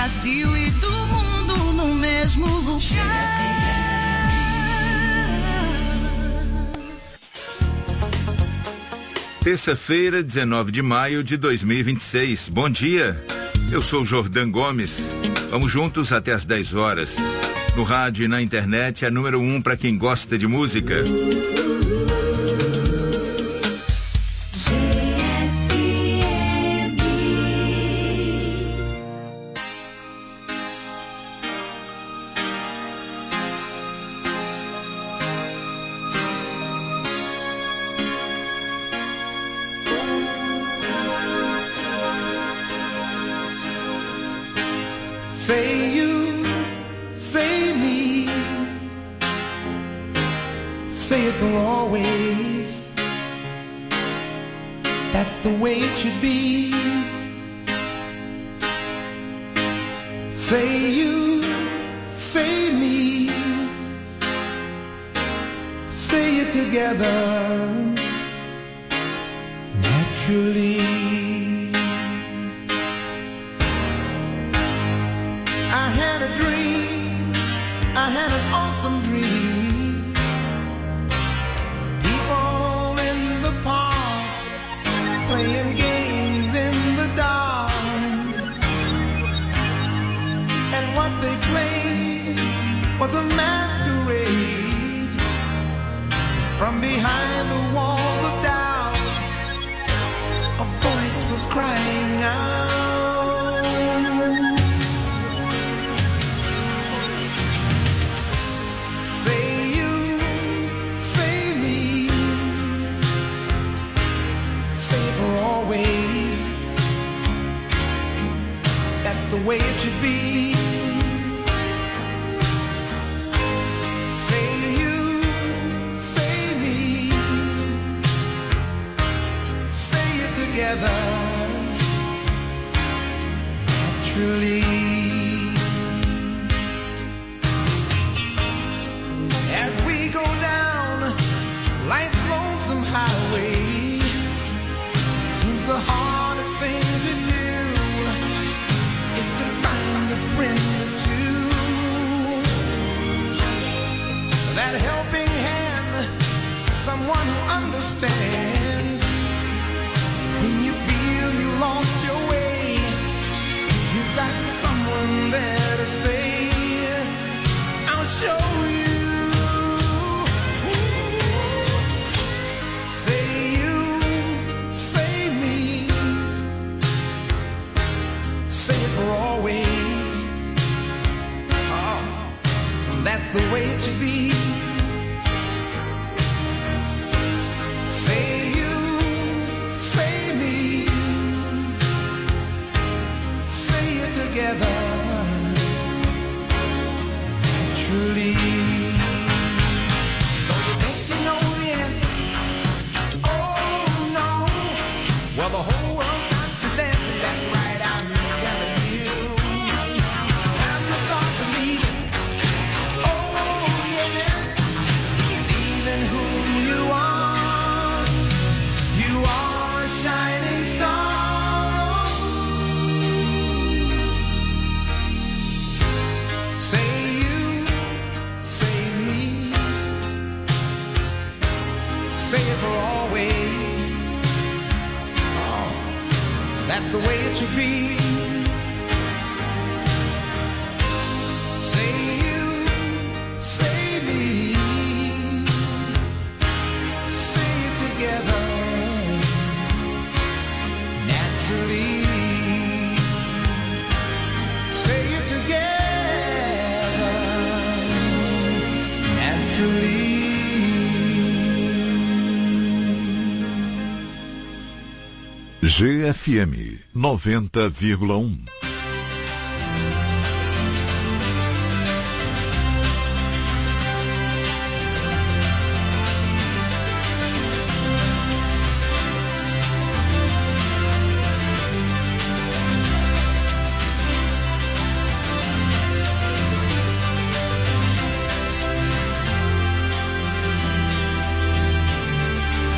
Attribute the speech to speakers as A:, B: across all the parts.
A: Brasil e do mundo no mesmo lugar.
B: Terça-feira, 19 de maio de 2026. Bom dia. Eu sou Jordan Gomes. Vamos juntos até às 10 horas. No rádio e na internet, a número 1 para quem gosta de música.
C: Say you, say me, say it for always. That's the way it should be. Say you, say me, say it together, naturally. I had an awesome dream. People in the park playing games in the dark. And what they played was a masquerade. From behind the walls of doubt, a voice was crying out. The way it should be. Say you, say me, say it together, naturally. As we go down life's lonesome highway, seems the hardest thing to do friend or two, that helping hand, someone who understands. When you feel you lost your way, you got someone there to say, I'll show you. Say you, say me, say it for always. That's the way it should be. Say you, say me, say it together, naturally. So you think you know the answer? Oh no. Well, the whole world's got to dance, and that's right, I'm telling you. Have you thought believing? Who you are a shining star. Say you, say me, say it for always. Oh, that's the way it should be. Say you, say me, together, naturally. Say it together, naturally.
D: GFM 90,1.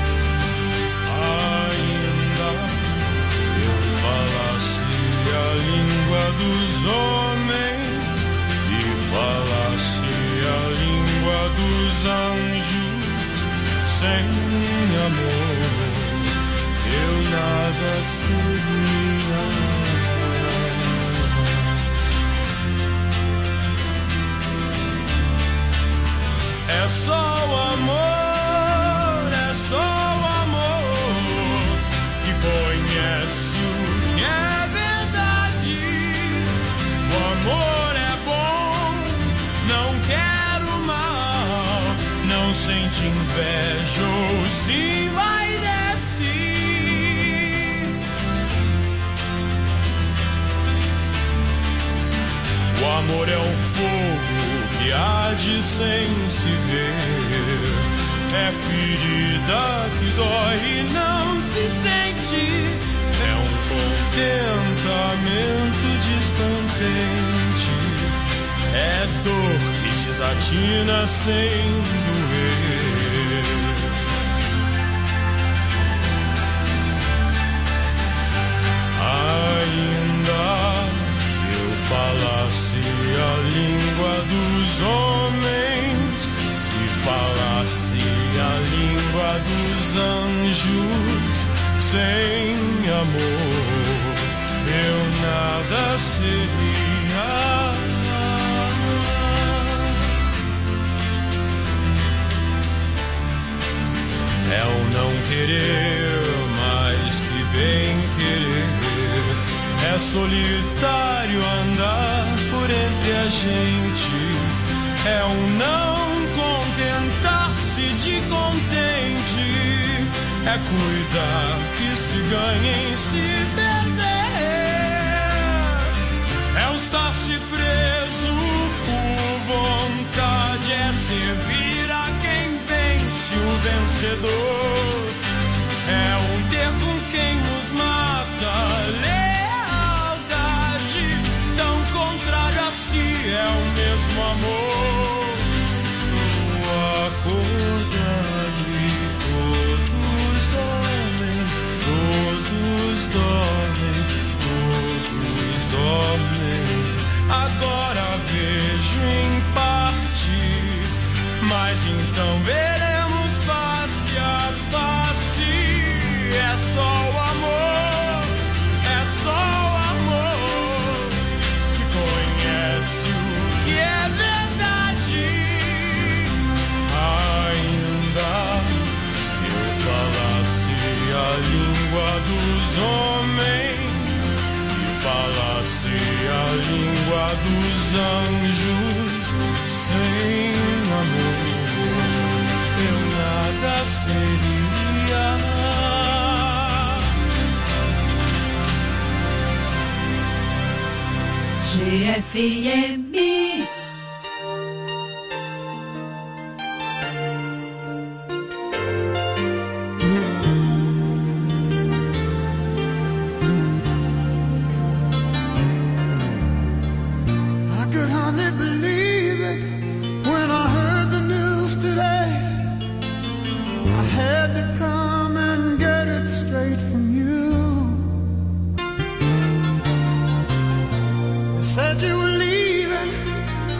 E: Ainda eu falasse ali amor é um fogo que arde sem se ver. É ferida que dói e não se sente. É um contentamento descontente. É dor que desatina sem doer. Ainda que eu falasse a língua dos homens e falasse a língua dos anjos, sem amor eu nada seria. É o não querer mais que bem querer. É solitário andar por entre a gente. É o não contentar-se de contente. É cuidar que se ganha em se perder. É o estar-se preso por vontade. É servir a quem vence o vencedor. É um ter com quem nos mata. Lealdade tão contrária a si. É o mesmo amor. Estou acordado e todos dormem. Todos dormem. Todos dormem. Agora vejo em parte, mas então veremos face a face. É só o amor, é só o amor que conhece o que é verdade. Ainda que eu falasse a língua dos homens e falasse a língua dos anjos, sem amor eu nada seria.
A: GFM.
C: I could hardly believe it when I heard the news today. I had to come and get it straight from you. They said you were leaving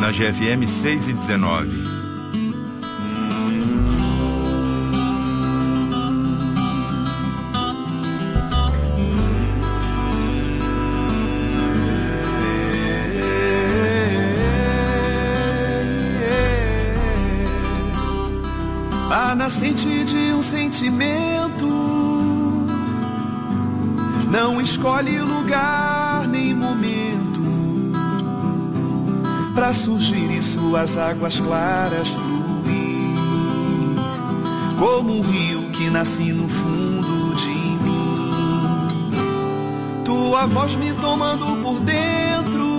B: na GFM 6:19.
F: A nascente de um sentimento não escolhe lugar nem momento pra surgir em suas águas claras fluir, como um rio que nasce no fundo de mim. Tua voz me tomando por dentro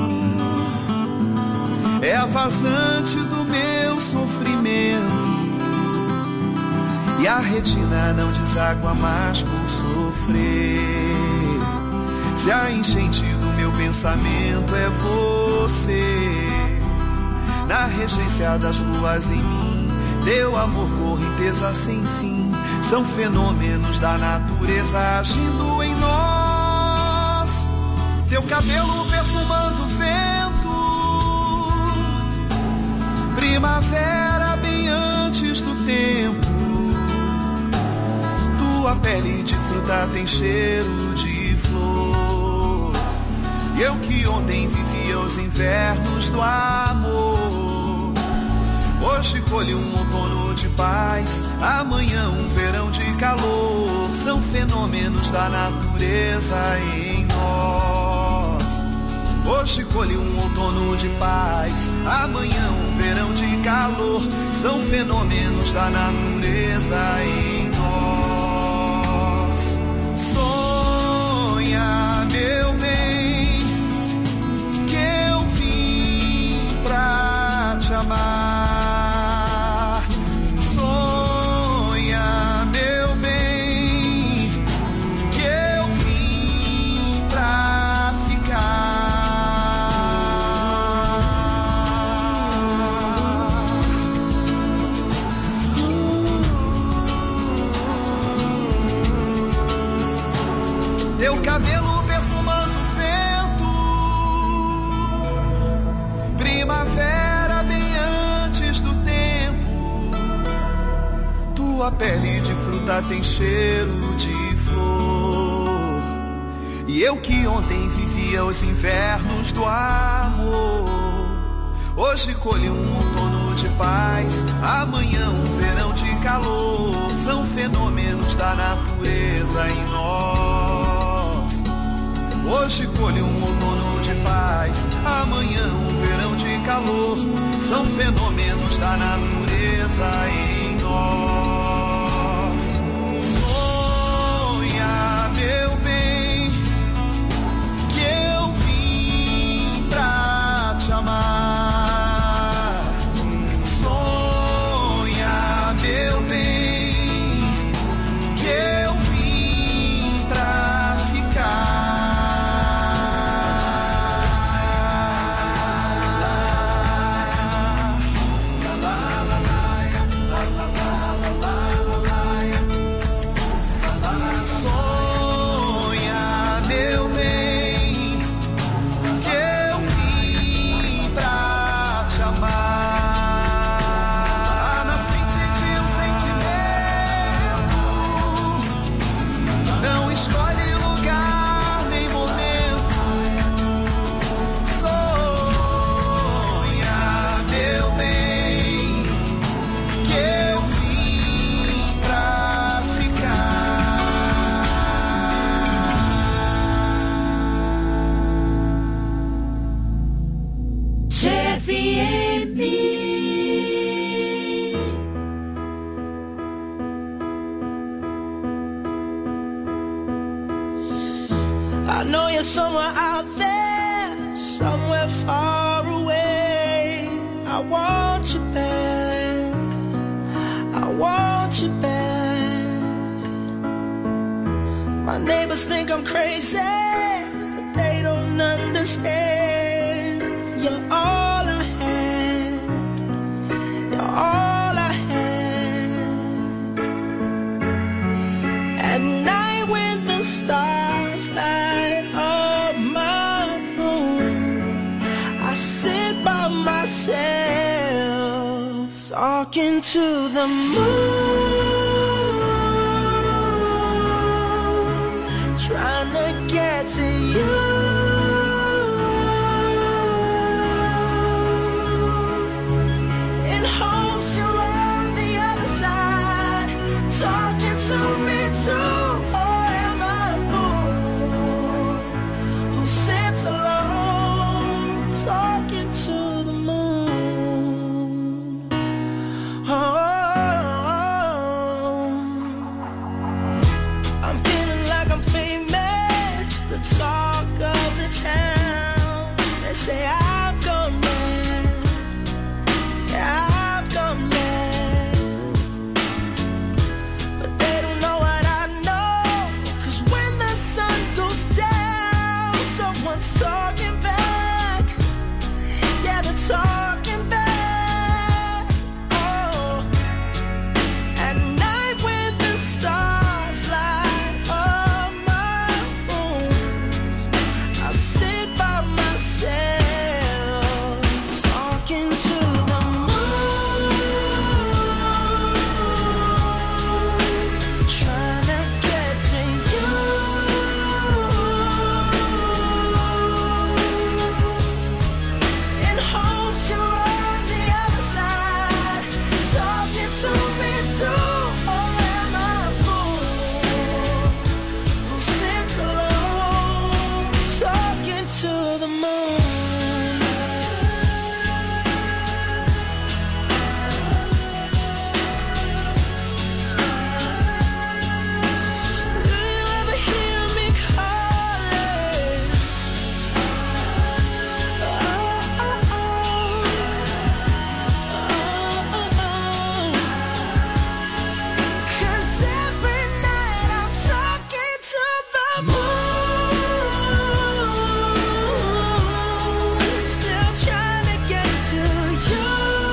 F: é a vazante do meu sofrimento, e a retina não deságua mais por sofrer. Se a enchente do meu pensamento é você, na regência das luas em mim, teu amor, correnteza sem fim, são fenômenos da natureza agindo em nós. Teu cabelo perfumando o vento, primavera bem antes do tempo. Tua pele de fruta tem cheiro de flor, e eu que ontem vivia os invernos do amor, hoje colho um outono de paz, amanhã um verão de calor. São fenômenos da natureza em nós. Hoje colho um outono de paz, amanhã um verão de calor. São fenômenos da natureza em nós. Sonha, meu bem, que eu vim pra te amar. Sonha, meu bem, que eu vim pra ficar. Teu cabelo perfumando o vento, primavera bem antes do tempo. Tua pele de fruta tem cheiro de flor, e eu que ontem vivia os invernos do amor, hoje colho um outono de paz, amanhã um verão de calor. São fenômenos da natureza em nós. Hoje colho um outono de paz, amanhã um verão de calor. São fenômenos da natureza em nós. Sonha, meu bem, que eu vim pra te amar. Sonha, meu bem, que eu vim pra ficar. Sonha, meu bem, que eu vim pra te amar. Nascente de um sentimento não escolhe lugar nem momento. Sonha, meu bem, que eu vim pra ficar.
A: GFM.
G: I know you're somewhere out there, somewhere far away. I want you back, I want you back. My neighbors think I'm crazy, but they don't understand. You're all I had, you're all I had. At night when the stars light up my room, I sit by by myself, talking to the moon, trying to get to you. In hopes you're on the other side, talking to me too. Or am I a fool who sits alone, talking to the moon? Oh, I'm feeling like I'm famous, the talk of the town. They say I've gone mad, yeah, I've gone mad. But they don't know what I know, 'cause when the sun goes down, someone's talking back. Yeah, they're talking back. Oh, at night when the stars light up my room, I sit by myself, talking to the moon, trying to get to you. In hopes you're on the other side, talking to me too. Or am I a fool who sits alone, talking to the moon? Do you ever hear me calling? Cause every night I'm talking to the moon, still trying to get to you.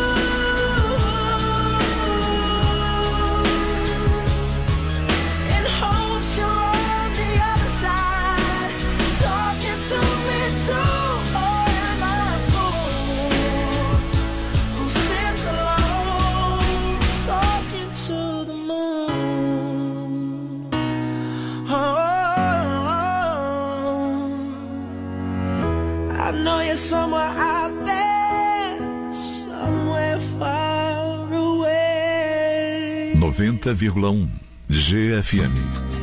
G: In hopes you're on the other side, talking to me too. Or am I a fool who sits alone, talking to the moon? Oh, I know you're somewhere out there, somewhere far away.
D: 90,1 GFM.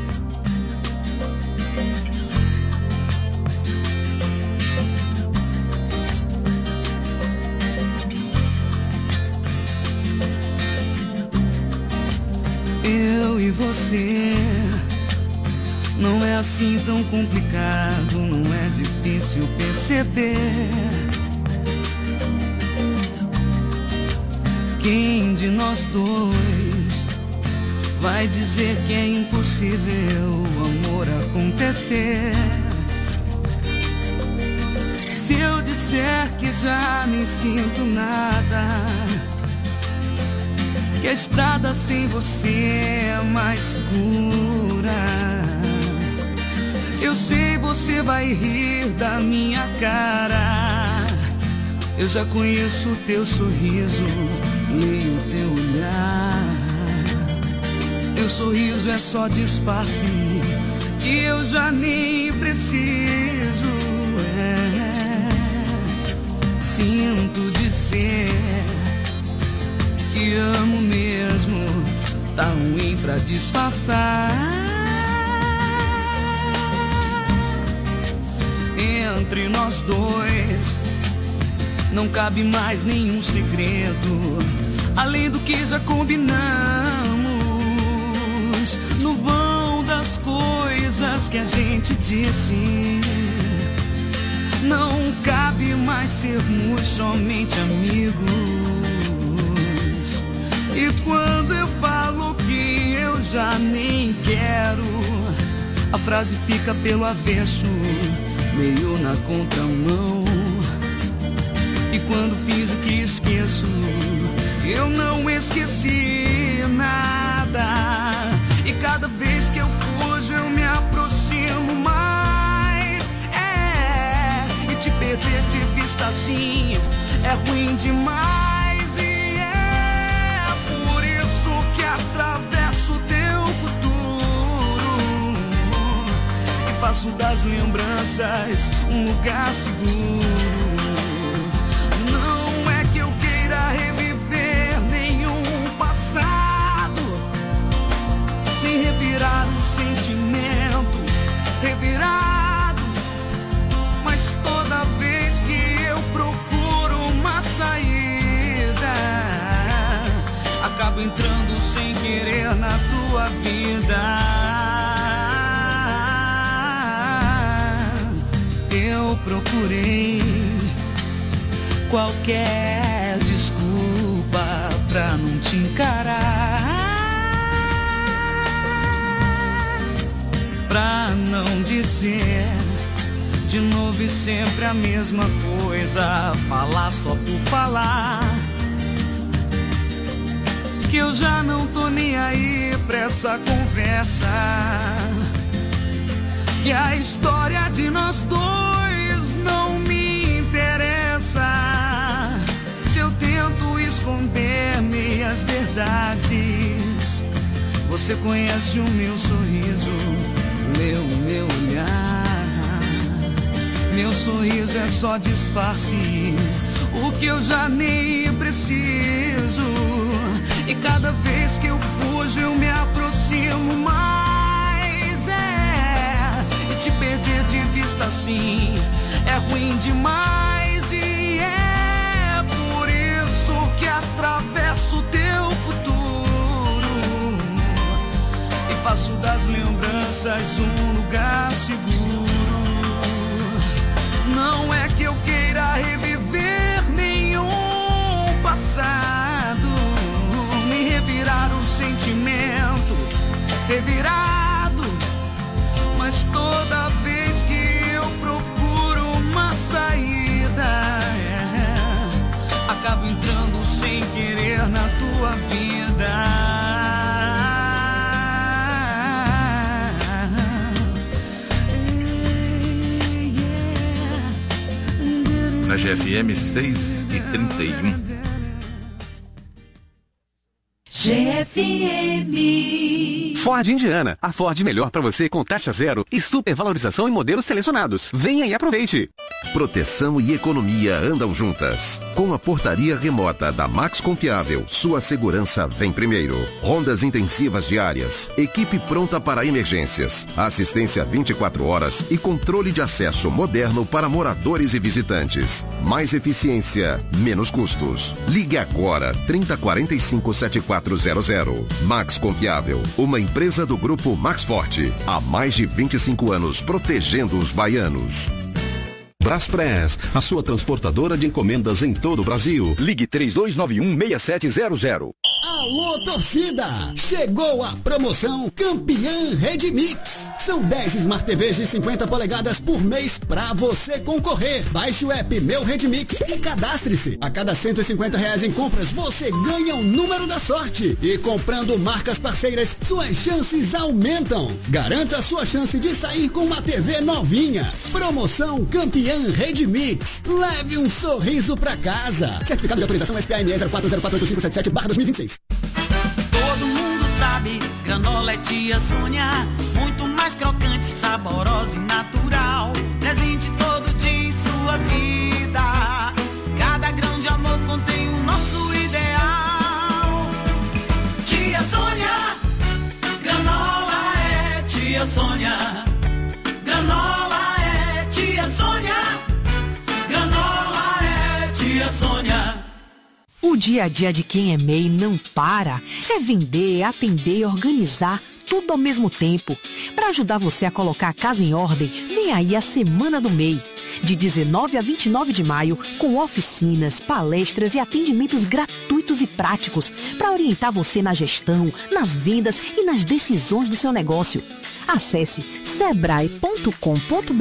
A: Eu e você, não é assim tão complicado, não é difícil perceber. Quem de nós dois vai dizer que é impossível o amor acontecer? Se eu disser que já nem sinto nada, que a estrada sem você é mais segura, eu sei você vai rir da minha cara. Eu já conheço o teu sorriso, leio o teu olhar. Teu sorriso é só disfarce que eu já nem preciso. Sinto dizer que amo mesmo, tá ruim pra disfarçar. Entre nós dois não cabe mais nenhum segredo, além do que já combinamos. No vão das coisas que a gente disse, não cabe mais sermos somente amigos. E quando eu falo que eu já nem quero, a frase fica pelo avesso, meio na contramão. E quando finjo que esqueço, eu não esqueci nada. E cada vez que eu fujo, eu me aproximo mais. E te perder de vista assim é é ruim demais e é por isso que atravesso teu futuro e faço das lembranças um lugar seguro. Não é que eu queira reviver nenhum passado, nem revirar um sentimento revirado, mas toda vez que eu procuro uma saída, acabo entrando sem querer na tua vida. Eu procurei qualquer desculpa pra não te encarar, pra não dizer de novo e sempre a mesma coisa, falar só por falar, que eu já não tô nem aí pra essa conversa, que a história de nós dois não me interessa. Se eu tento esconder meias verdades, você conhece o meu sorriso, meu olhar. Meu sorriso é só disfarce, o que eu já nem preciso. E cada vez que eu fujo eu me aproximo mais. E te perder de vista assim é ruim demais. E é por isso que atravesso teu futuro e faço das lembranças um lugar seguro. Não é que eu queira reviver nenhum passado, nem revirar um sentimento revirado, mas toda vez que eu procuro uma saída, acabo entrando sem querer na tua vida.
B: Na GFM 6h31.
H: GFM.
I: Ford Indiana, a Ford melhor para você com taxa zero e supervalorização em modelos selecionados. Venha e aproveite.
J: Proteção e economia andam juntas. Com a portaria remota da Max Confiável, sua segurança vem primeiro. Rondas intensivas diárias, equipe pronta para emergências, assistência 24 horas e controle de acesso moderno para moradores e visitantes. Mais eficiência, menos custos. Ligue agora 3045-7400. Max Confiável, uma empresa do grupo Max Forte. Há mais de 25 anos protegendo os baianos.
K: Braspress, a sua transportadora de encomendas em todo o Brasil.
L: Ligue 3291-6700.
M: Alô, torcida! Chegou a promoção Campeã Redmix. São 10 Smart TVs de 50 polegadas por mês pra você concorrer. Baixe o app Meu Redmix e cadastre-se. A cada R$150 em compras, você ganha o número da sorte. E comprando marcas parceiras, suas chances aumentam. Garanta a sua chance de sair com uma TV novinha. Promoção Campeã Redmix. Leve um sorriso pra casa. Certificado de autorização SPAME 04048577/2026.
N: Todo mundo sabe, granola é tia Sônia. Muito mais crocante, saborosa e natural. Presente todo dia em sua vida. Cada grão de amor contém o nosso ideal. Tia Sônia, granola é tia Sônia. Granola é tia Sônia. Granola é tia Sônia.
O: O dia a dia de quem é MEI não para. É vender, atender, organizar, tudo ao mesmo tempo. Para ajudar você a colocar a casa em ordem, vem aí a Semana do MEI. De 19 a 29 de maio, com oficinas, palestras e atendimentos gratuitos e práticos para orientar você na gestão, nas vendas e nas decisões do seu negócio. Acesse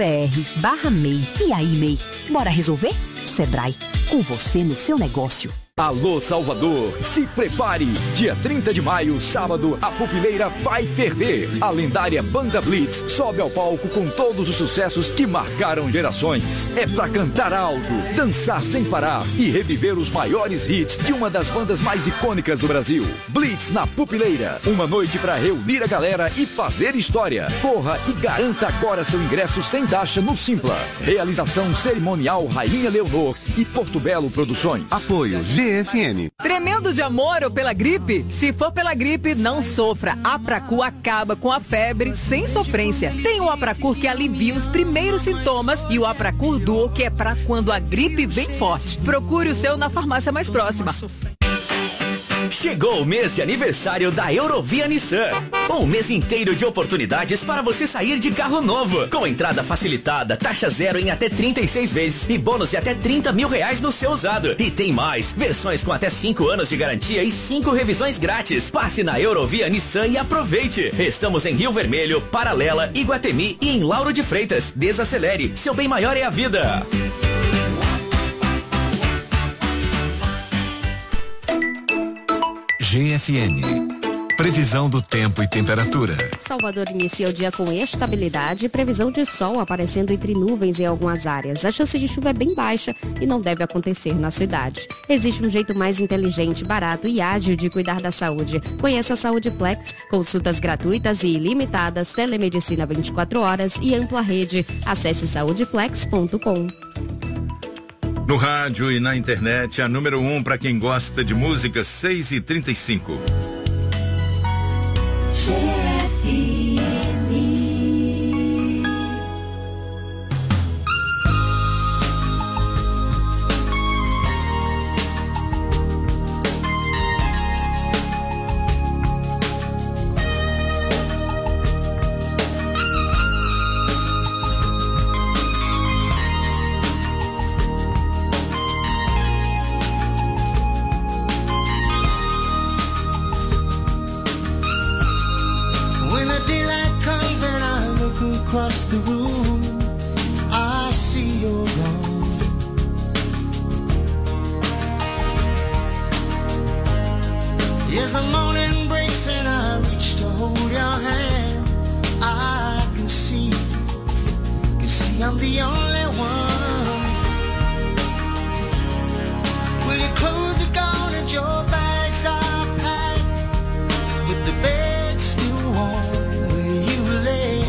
O: sebrae.com.br/MEI. E aí, MEI, bora resolver? Sebrae, com você no seu negócio.
H: Alô Salvador, se prepare! Dia 30 de maio, sábado, a Pupileira vai ferver. A lendária Banda Blitz sobe ao palco com todos os sucessos que marcaram gerações. É pra cantar alto, dançar sem parar e reviver os maiores hits de uma das bandas mais icônicas do Brasil. Blitz na Pupileira, uma noite pra reunir a galera e fazer história. Corra e garanta agora seu ingresso sem taxa no Simpla. Realização cerimonial Rainha Leonor e Porto Belo Produções.
I: Apoio GFN.
L: Tremendo de amor ou pela gripe? Se for pela gripe, não sofra. A Apracur acaba com a febre sem sofrência. Tem o Apracur que alivia os primeiros sintomas e o Apracur Duo que é pra quando a gripe vem forte. Procure o seu na farmácia mais próxima.
P: Chegou o mês de aniversário da Eurovia Nissan. Um mês inteiro de oportunidades para você sair de carro novo. Com entrada facilitada, taxa zero em até 36 vezes e bônus de até R$30 mil no seu usado. E tem mais, versões com até 5 anos de garantia e 5 revisões grátis. Passe na Eurovia Nissan e aproveite. Estamos em Rio Vermelho, Paralela, Iguatemi e em Lauro de Freitas. Desacelere, seu bem maior é a vida.
D: GFN. Previsão do tempo e temperatura.
Q: Salvador inicia o dia com estabilidade e previsão de sol aparecendo entre nuvens em algumas áreas. A chance de chuva é bem baixa e não deve acontecer na cidade. Existe um jeito mais inteligente, barato e ágil de cuidar da saúde. Conheça a Saúde Flex, consultas gratuitas e ilimitadas, telemedicina 24 horas e ampla rede. Acesse saudeflex.com.
B: No rádio e na internet, a número 1 para quem gosta de música, 6h35.
C: Across the room, I see you're gone. As the morning breaks and I reach to hold your hand, I can see I'm the only one. Well, your clothes are gone and your bags are packed, with the bed still warm where you lay.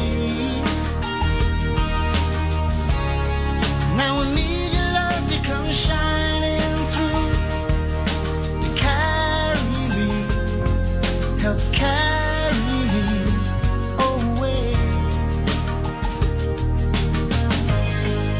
C: Now I need your love to come shining through, to carry me, help carry me away.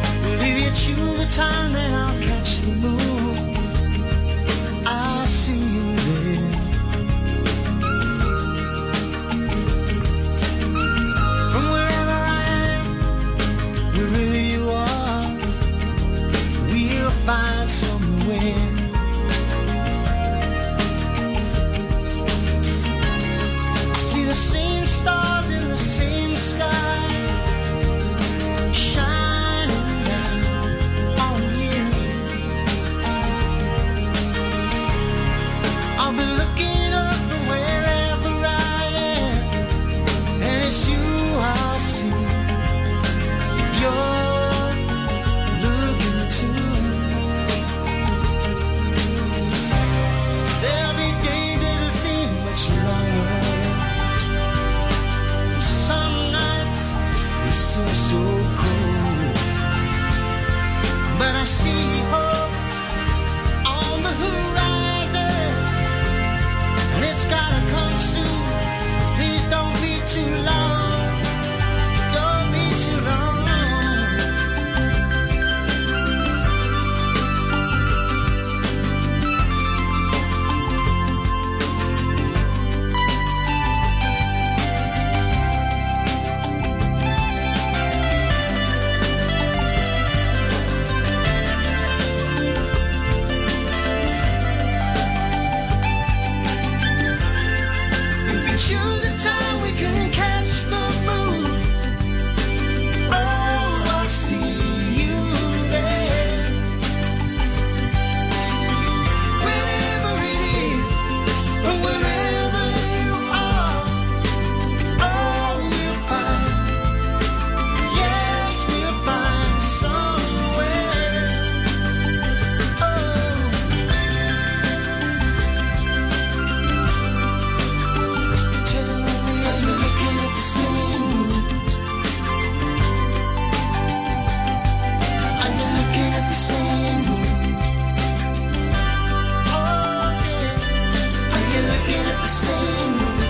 C: the same mood?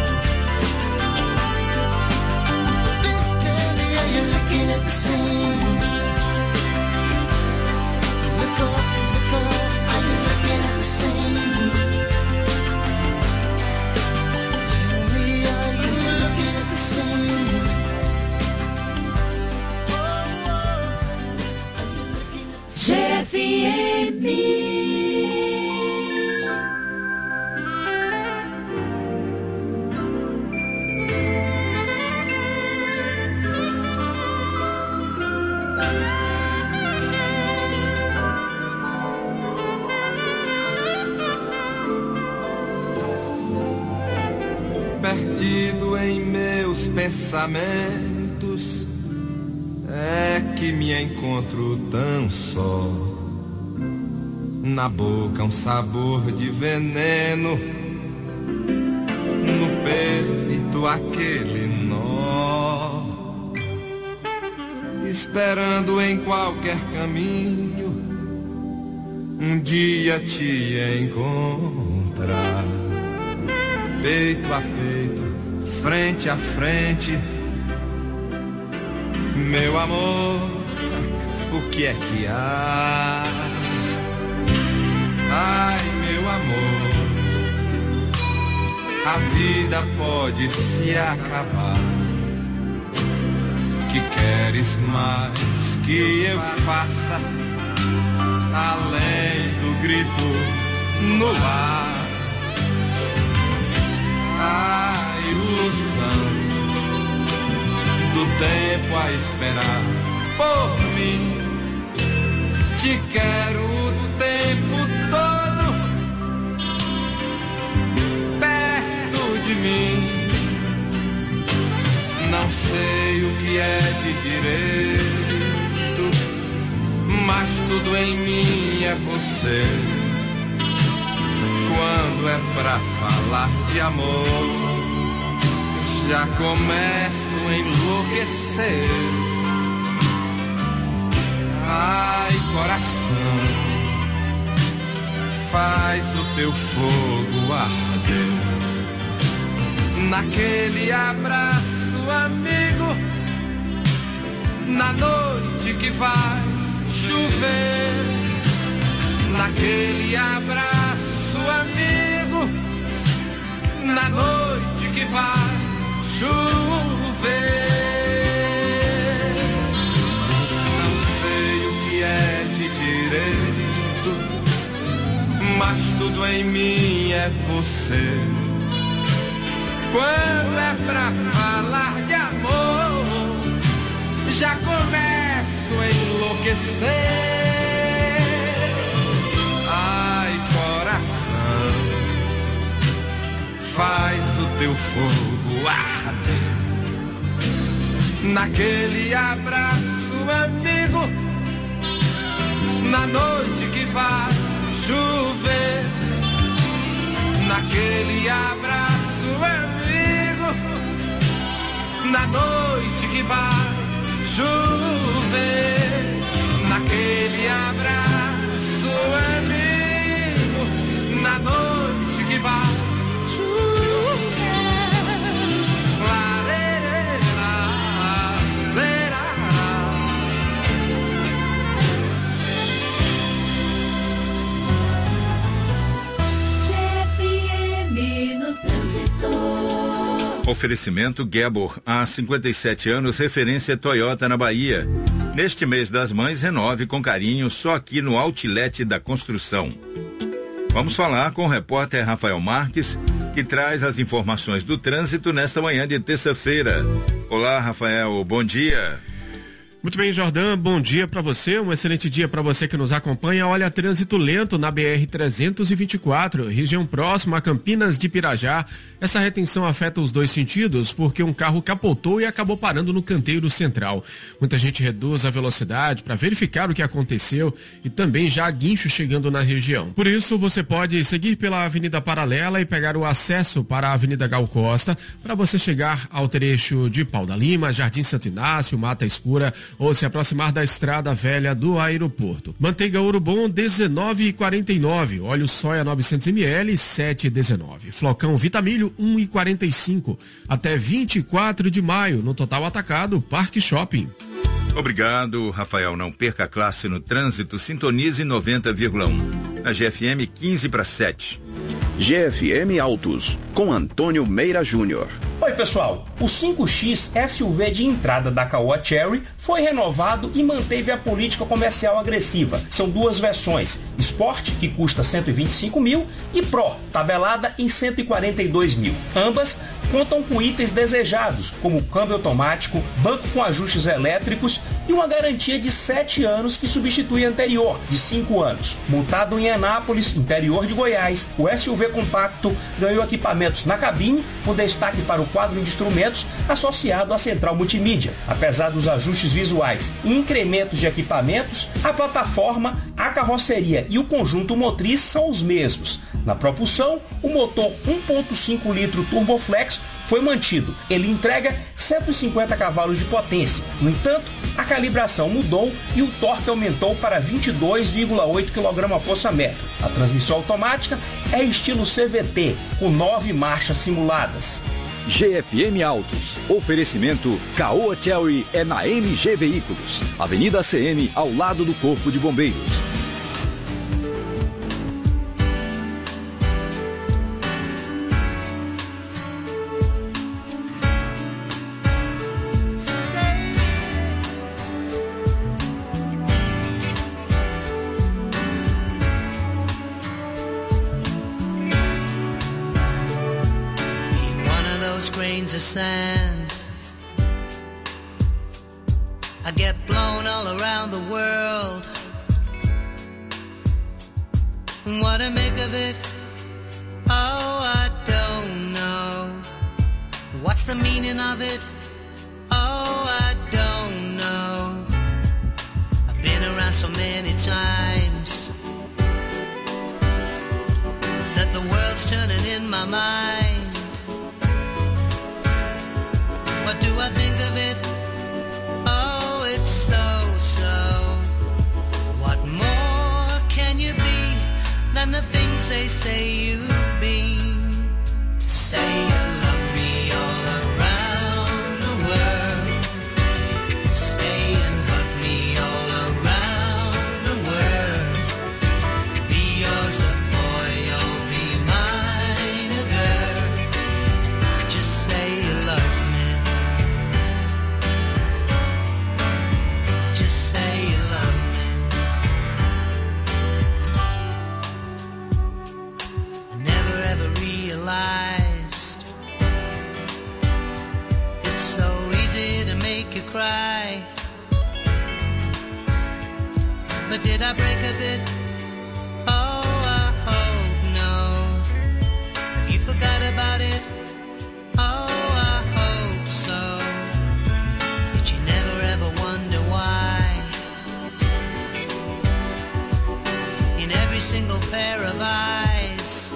C: Please tell me, are you looking at the same mood? Look up, are you looking at the same mood? Tell me, are you looking at the same mood?
N: GFM.
F: Perdido em meus pensamentos, é que me encontro tão só. Na boca um sabor de veneno, no peito aquele nó. Esperando em qualquer caminho um dia te encontrar. Peito a peito, frente a frente, meu amor, o que é que há? Ai, meu amor, a vida pode se acabar. Que queres mais que eu faça, além do grito no ar? A ilusão do tempo a esperar por mim. Te quero o tempo todo perto de mim. Não sei o que é de direito, mas tudo em mim é você. Quando é pra falar de amor, já começo a enlouquecer. Ai, coração, faz o teu fogo arder. Naquele abraço, amigo, na noite que vai chover. Naquele abraço, amigo, na noite que vai chover. Não sei o que é de direito, mas tudo em mim é você. Quando é pra falar de amor, já começo a enlouquecer. Faz o teu fogo arder. Naquele abraço, amigo, na noite que vai chover. Naquele abraço, amigo, na noite que vai chover. Naquele abraço, amigo, na noite que vai
B: Oferecimento Gebor, há 57 anos, referência Toyota na Bahia. Neste mês das mães, renove com carinho, só aqui no Outlet da Construção. Vamos falar com o repórter Rafael Marques, que traz as informações do trânsito nesta manhã de terça-feira. Olá, Rafael, bom dia.
R: Muito bem, Jordão, bom dia para você, um excelente dia para você que nos acompanha. Olha, trânsito lento na BR-324, região próxima a Campinas de Pirajá. Essa retenção afeta os dois sentidos porque um carro capotou e acabou parando no canteiro central. Muita gente reduz a velocidade para verificar o que aconteceu e também já há guincho chegando na região. Por isso, você pode seguir pela Avenida Paralela e pegar o acesso para a Avenida Gal Costa para você chegar ao trecho de Pau da Lima, Jardim Santo Inácio, Mata Escura, ou se aproximar da estrada velha do aeroporto. Manteiga Ouro Bom 19,49, óleo soia 900 ml 7,19, flocão Vitamilho 1,45, até 24 de maio no Total Atacado Parque Shopping.
B: Obrigado, Rafael. Não perca a classe no trânsito, sintonize 90,1. Na GFM 15/7.
S: GFM Autos, com Antônio Meira Júnior.
T: Oi pessoal, o 5X SUV de entrada da Caoa Chery foi renovado e manteve a política comercial agressiva. São duas versões, Sport, que custa 125 mil, e Pro, tabelada em 142 mil. Ambas contam com itens desejados, como câmbio automático, banco com ajustes elétricos e uma garantia de 7 anos que substitui a anterior, de 5 anos. Montado em Anápolis, interior de Goiás, o SUV compacto ganhou equipamentos na cabine, com destaque para o quadro de instrumentos associado à central multimídia. Apesar dos ajustes visuais e incrementos de equipamentos, a plataforma, a carroceria e o conjunto motriz são os mesmos. Na propulsão, o motor 1.5 litro Turboflex foi mantido. Ele entrega 150 cavalos de potência. No entanto, a calibração mudou e o torque aumentou para 22,8 kgfm. A transmissão automática é estilo CVT, com 9 marchas simuladas.
H: GFM Autos. Oferecimento Caoa Chery é na MG Veículos. Avenida ACM, ao lado do Corpo de Bombeiros.
U: Grains of sand, I get blown all around the world. What to make of it? Oh, I don't know. What's the meaning of it? Oh, I don't know. I've been around so many times that the world's turning in my mind. What do I think of it? Oh, it's so. What more can you be than the things they say you've been? Say you love me all around the world. Stay and hug me all around the world. Be yours a boy, you'll be mine a girl. Just say you love me. It's so easy to make you cry, but did I break a bit? Oh, I hope no. Have you forgot about it? Oh, I hope so. Did you never ever wonder why in every single pair of eyes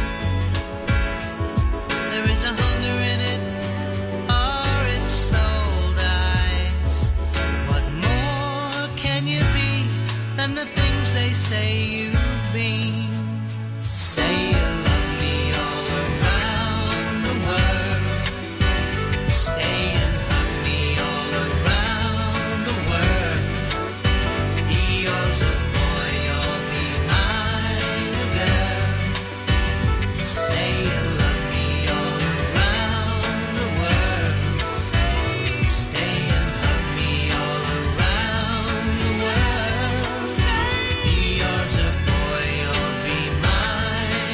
U: there is a hunger in it, or its soul dies? What more can you be than the things they say you've been? Say you love me all around the world. Stay and hug me all around the world. Be yours a boy, you'll be mine a girl. Say you love me all around the world. Stay and hug me all around the world. Be yours a boy, you'll be mine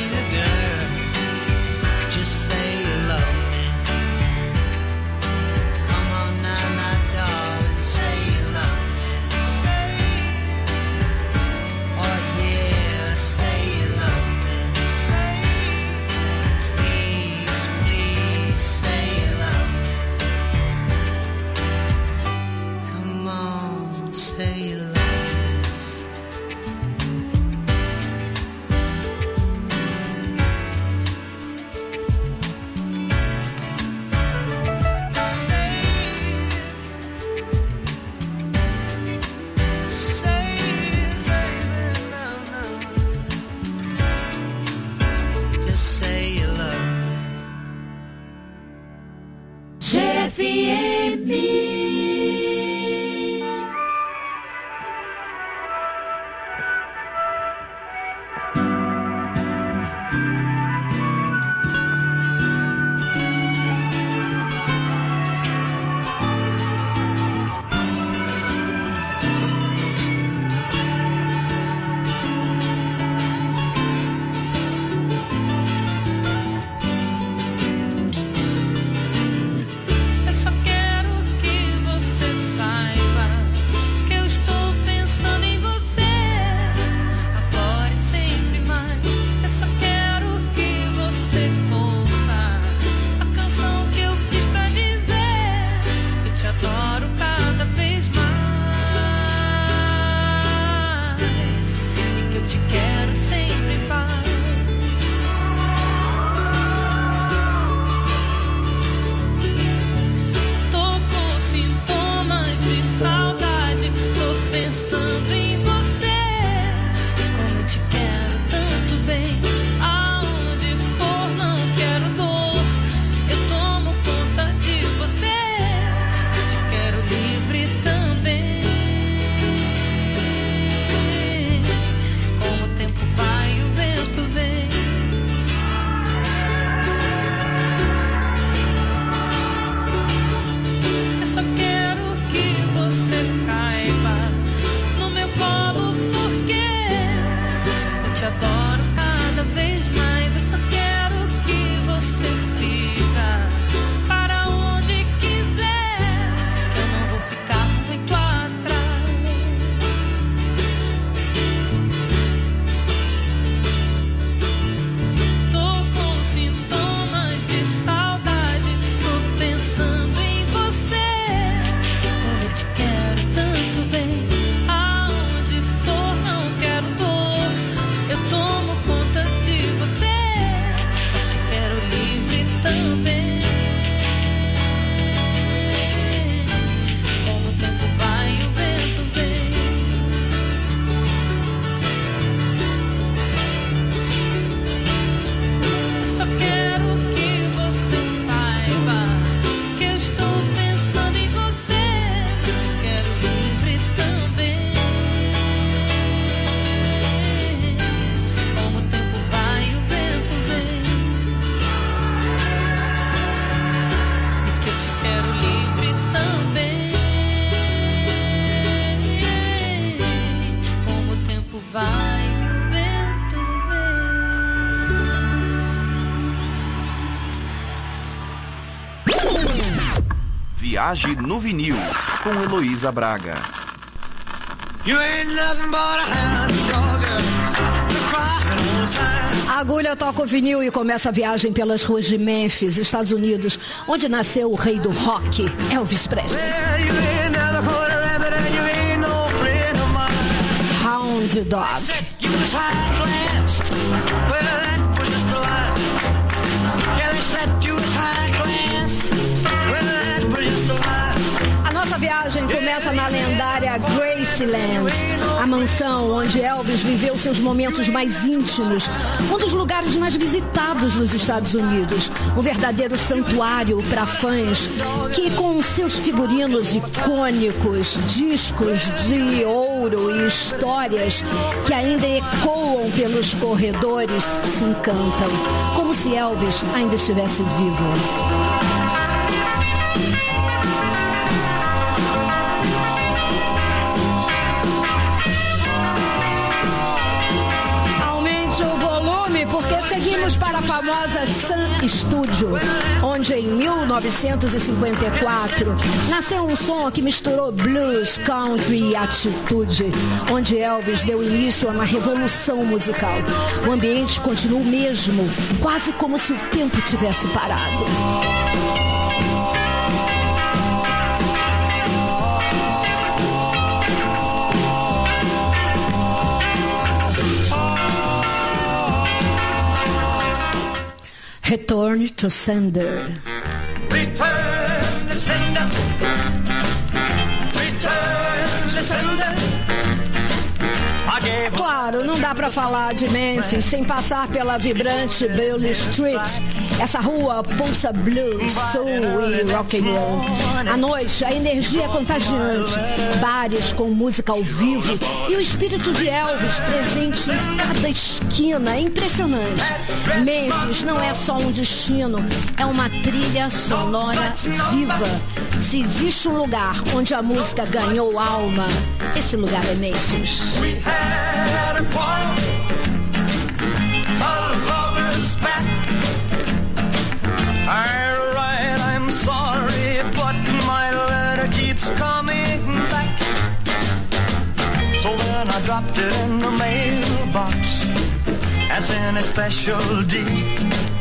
E: Viaje no Vinil, com Heloísa Braga.
V: A agulha toca o vinil e começa a viagem pelas ruas de Memphis, Estados Unidos, onde nasceu o rei do rock, Elvis Presley. Hound Dog. A nossa viagem começa na lendária Graceland, a mansão onde Elvis viveu seus momentos mais íntimos, um dos lugares mais visitados nos Estados Unidos, um verdadeiro santuário para fãs que, com seus figurinos icônicos, discos de ouro e histórias que ainda ecoam pelos corredores, se encantam, como se Elvis ainda estivesse vivo. Porque seguimos para a famosa Sun Studio, onde em 1954 nasceu um som que misturou blues, country e atitude, onde Elvis deu início a uma revolução musical. O ambiente continua o mesmo, quase como se o tempo tivesse parado. Return to Sender.
C: Return to sender. Return to sender.
V: Claro, não dá pra falar de Memphis sem passar pela vibrante Beale Street. Essa rua pulsa blues, soul e rock and roll. À noite, a energia é contagiante. Bares com música ao vivo e o espírito de Elvis presente em cada esquina. É impressionante. Memphis não é só um destino, é uma trilha sonora viva. Se existe um lugar onde a música ganhou alma, esse lugar é Memphis.
C: Had a quarrel, a lover's spat. Alright, I'm sorry, but my letter keeps coming back. So then I dropped it in the mailbox, as in a special deed.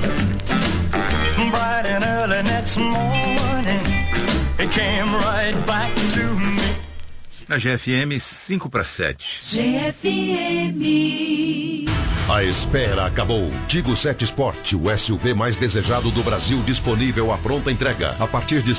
C: Bright and early next morning, it came right back to me.
B: Na GFM, 5:07.
W: GFM. A espera acabou. Tigo 7 Sport, o SUV mais desejado do Brasil, disponível à pronta entrega a partir de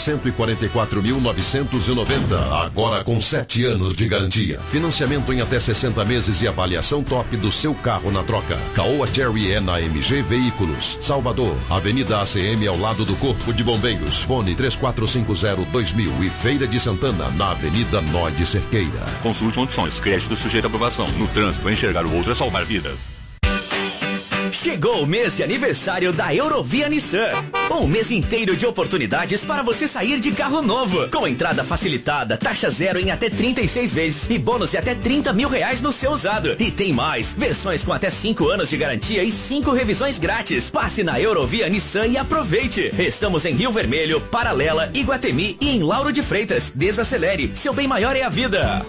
W: 144.990. Agora com 7 anos de garantia. Financiamento em até 60 meses e avaliação top do seu carro na troca. Caoa Cherry é na MG Veículos, Salvador, Avenida ACM ao lado do Corpo de Bombeiros. Fone 3450-2000 e Feira de Santana, na Avenida Nó de Cerqueira.
X: Consulte condições, crédito sujeito à aprovação. No trânsito, enxergar o outro é salvar vidas.
P: Chegou o mês de aniversário da Eurovia Nissan. Um mês inteiro de oportunidades para você sair de carro novo. Com entrada facilitada, taxa zero em até 36 vezes e bônus de até 30 mil reais no seu usado. E tem mais, versões com até 5 anos de garantia e 5 revisões grátis. Passe na Eurovia Nissan e aproveite. Estamos em Rio Vermelho, Paralela, Iguatemi e em Lauro de Freitas. Desacelere, seu bem maior é a vida.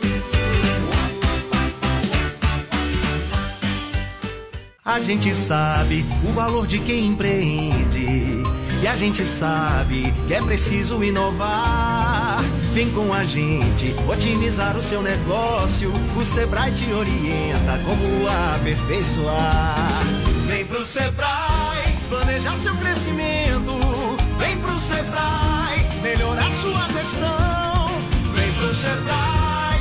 F: A gente sabe o valor de quem empreende. E a gente sabe que é preciso inovar. Vem com a gente otimizar o seu negócio. O Sebrae te orienta como aperfeiçoar. Vem pro Sebrae planejar seu crescimento. Vem pro Sebrae melhorar sua gestão. Vem pro Sebrae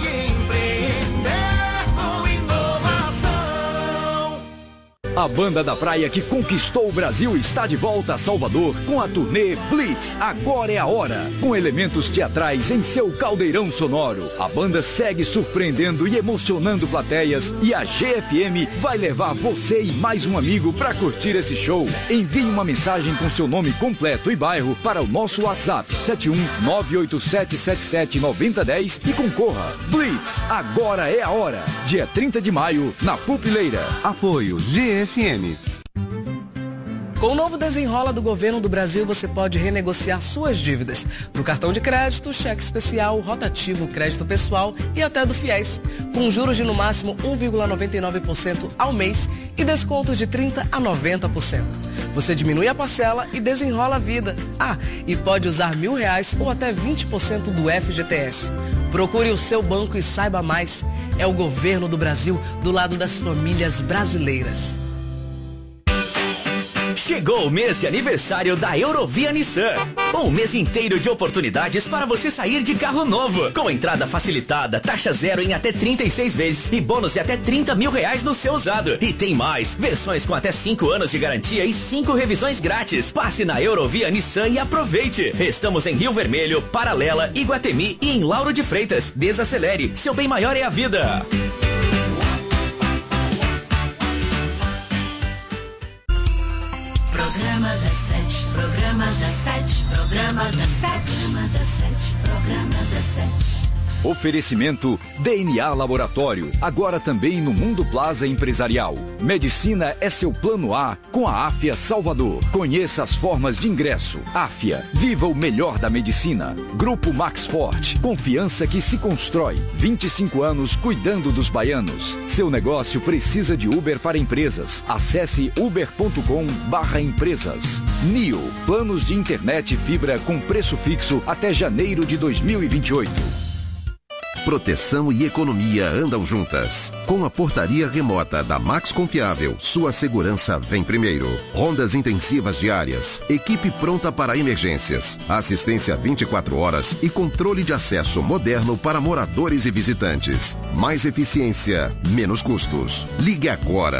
H: A banda da praia que conquistou o Brasil está de volta a Salvador com a turnê Blitz, Agora é a Hora. Com elementos teatrais em seu caldeirão sonoro. A banda segue surpreendendo e emocionando plateias e a GFM vai levar você e mais um amigo para curtir esse show. Envie uma mensagem com seu nome completo e bairro para o nosso WhatsApp 71987779010 e concorra. Blitz, Agora é a Hora. Dia 30 de maio, na Pupileira.
I: Apoio GFM.
A: Com o novo Desenrola do Governo do Brasil, você pode renegociar suas dívidas no cartão de crédito, cheque especial, rotativo, crédito pessoal e até do FIES, com juros de no máximo 1,99% ao mês e descontos de 30% a 90%. Você diminui a parcela e desenrola a vida. E pode usar R$1.000 ou até 20% do FGTS. Procure o seu banco e saiba mais. É o Governo do Brasil do lado das famílias brasileiras.
P: Chegou o mês de aniversário da Eurovia Nissan. Um mês inteiro de oportunidades para você sair de carro novo. Com entrada facilitada, taxa zero em até 36 vezes e bônus de até R$30 mil no seu usado. E tem mais, versões com até 5 anos de garantia e 5 revisões grátis. Passe na Eurovia Nissan e aproveite. Estamos em Rio Vermelho, Paralela, Iguatemi e em Lauro de Freitas. Desacelere, seu bem maior é a vida.
N: Programa das 7, programa das 7, programa das 7, programa das 7, programa das 7.
H: Oferecimento DNA Laboratório, agora também no Mundo Plaza Empresarial. Medicina é seu plano A com a Áfia Salvador. Conheça as formas de ingresso. Áfia, viva o melhor da medicina. Grupo Max Forte, confiança que se constrói. 25 anos cuidando dos baianos. Seu negócio precisa de Uber para empresas. Acesse uber.com/empresas. NIO, planos de internet e fibra com preço fixo até janeiro de 2028.
W: Proteção e economia andam juntas. Com a portaria remota da Max Confiável, sua segurança vem primeiro. Rondas intensivas diárias, equipe pronta para emergências, assistência 24 horas e controle de acesso moderno para moradores e visitantes. Mais eficiência, menos custos. Ligue agora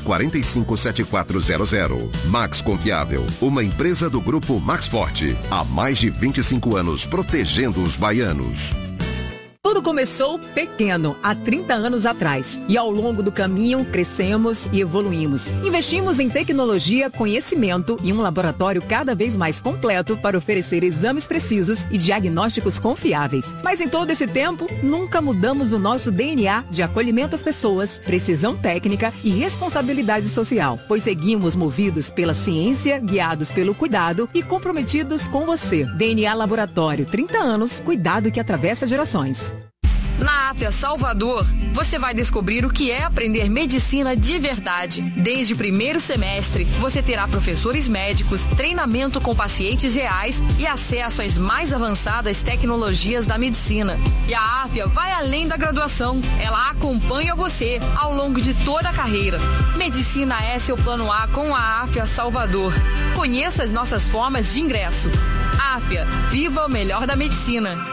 W: 3045-7400. Max Confiável, uma empresa do Grupo Max Forte. Há mais de 25 anos protegendo os baianos.
L: Tudo começou pequeno, há 30 anos atrás. E ao longo do caminho, crescemos e evoluímos. Investimos em tecnologia, conhecimento e um laboratório cada vez mais completo para oferecer exames precisos e diagnósticos confiáveis. Mas em todo esse tempo, nunca mudamos o nosso DNA de acolhimento às pessoas, precisão técnica e responsabilidade social. Pois seguimos movidos pela ciência, guiados pelo cuidado e comprometidos com você. DNA Laboratório, 30 anos, cuidado que atravessa gerações.
G: Na Áfia Salvador, você vai descobrir o que é aprender medicina de verdade. Desde o primeiro semestre, você terá professores médicos, treinamento com pacientes reais e acesso às mais avançadas tecnologias da medicina. E a Áfia vai além da graduação. Ela acompanha você ao longo de toda a carreira. Medicina é seu plano A com a Áfia Salvador. Conheça as nossas formas de ingresso. Áfia, viva o melhor da medicina.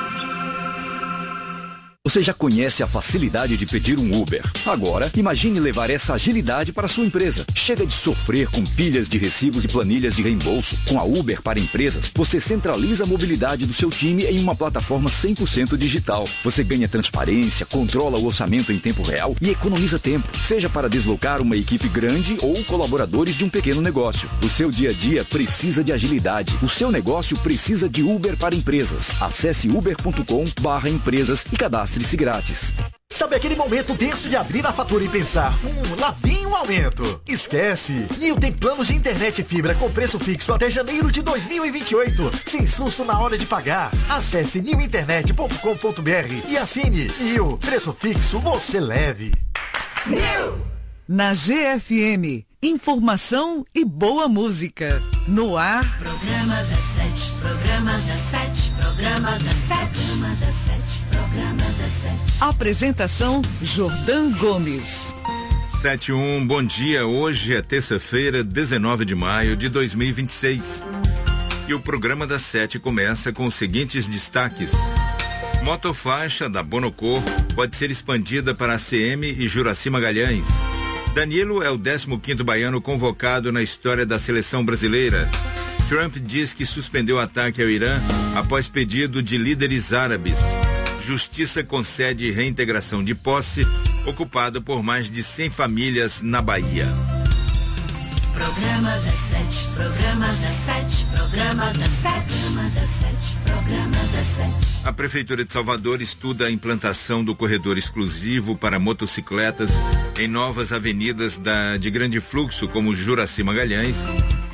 H: Você já conhece a facilidade de pedir um Uber. Agora, imagine levar essa agilidade para a sua empresa. Chega de sofrer com pilhas de recibos e planilhas de reembolso. Com a Uber para empresas, você centraliza a mobilidade do seu time em uma plataforma 100% digital. Você ganha transparência, controla o orçamento em tempo real e economiza tempo, seja para deslocar uma equipe grande ou colaboradores de um pequeno negócio. O seu dia a dia precisa de agilidade. O seu negócio precisa de Uber para empresas. Acesse uber.com/empresas e cadastre-se grátis.
J: Sabe aquele momento tenso de abrir a fatura e pensar, lá vem um aumento? Esquece! NIO tem planos de internet e fibra com preço fixo até janeiro de 2028, sem susto na hora de pagar. Acesse niointernet.com.br e assine. NIO, preço fixo, você leve.
K: NIO! Na GFM, informação e boa música. No ar.
N: Programa das 7, programa das 7, programa das 7, programa das 7, programa das 7.
K: Apresentação Jordão Gomes.
B: 71, bom dia. Hoje é terça-feira, 19 de maio de 2026. E o programa das 7 começa com os seguintes destaques. Motofaixa da Bonocor pode ser expandida para a CM e Juracy Magalhães. Danilo é o 15º baiano convocado na história da seleção brasileira. Trump diz que suspendeu o ataque ao Irã após pedido de líderes árabes. Justiça concede reintegração de posse ocupado por mais de 100 famílias na Bahia.
N: Programa das 7, programa das 7, programa das 7, programa das 7, programa das 7.
B: A Prefeitura de Salvador estuda a implantação do corredor exclusivo para motocicletas em novas avenidas de grande fluxo, como Juracy Magalhães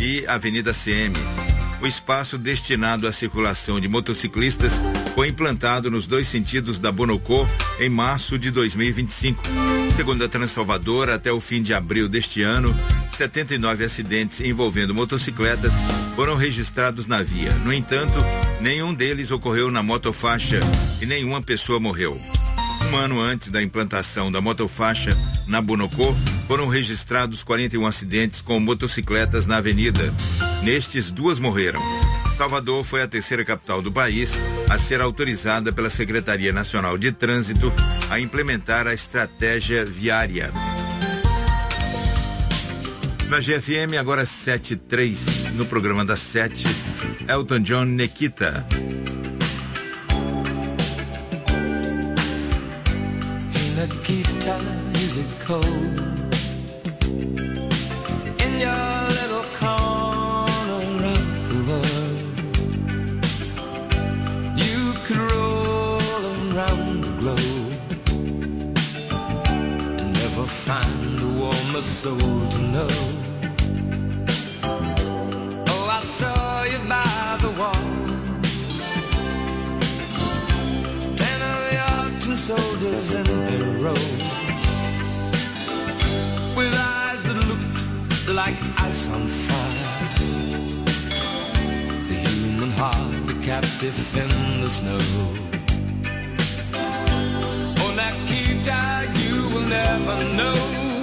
B: e Avenida CM. O espaço destinado à circulação de motociclistas foi implantado nos dois sentidos da Bonocô em março de 2025. Segundo a Transalvador, até o fim de abril deste ano, 79 acidentes envolvendo motocicletas foram registrados na via. No entanto, nenhum deles ocorreu na motofaixa e nenhuma pessoa morreu. Um ano antes da implantação da motofaixa na Bonocô, foram registrados 41 acidentes com motocicletas na avenida. Nestes, 2 morreram. Salvador foi a terceira capital do país a ser autorizada pela Secretaria Nacional de Trânsito a implementar a estratégia viária. Na GFM, agora 7:03, no programa das 7, Elton John, Nikita.
C: Nikita, is it cold in your little corner of the world? You could roll around the globe and never find a warmer soul to know. Oh, I saw you by the wall, 10 of your tin soldiers in a row, with eyes that looked like ice on fire. The human heart, a captive in the snow. Oh, Nikita, you will never know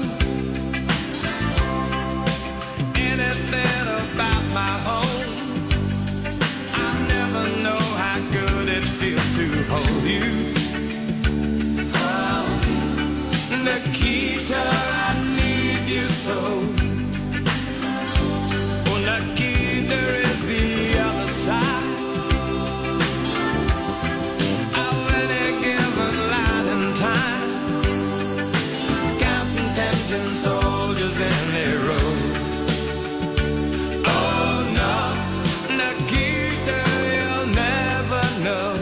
C: anything about my home. I never know how good it feels to hold you. Nikita, I need you so. Oh, Nikita is the other side of any given line in time, counting 10 soldiers in a row. Oh no, Nikita, you'll never know.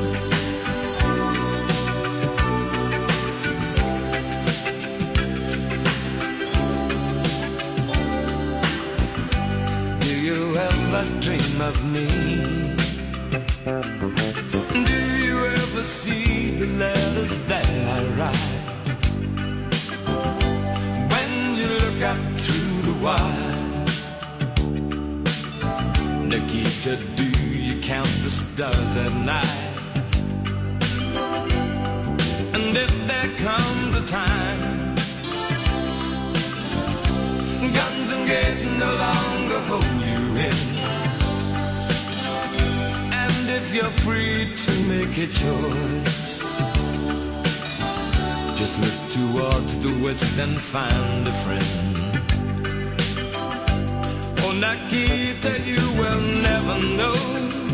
C: Dream of me? Do you ever see the letters that I write? When you look up through the wire, Nikita, do you count the stars at night? And if there comes a time guns and gates no longer hold you in, if you're free to make a choice, just look towards the west and find a friend. Oh, Nikita, you will never know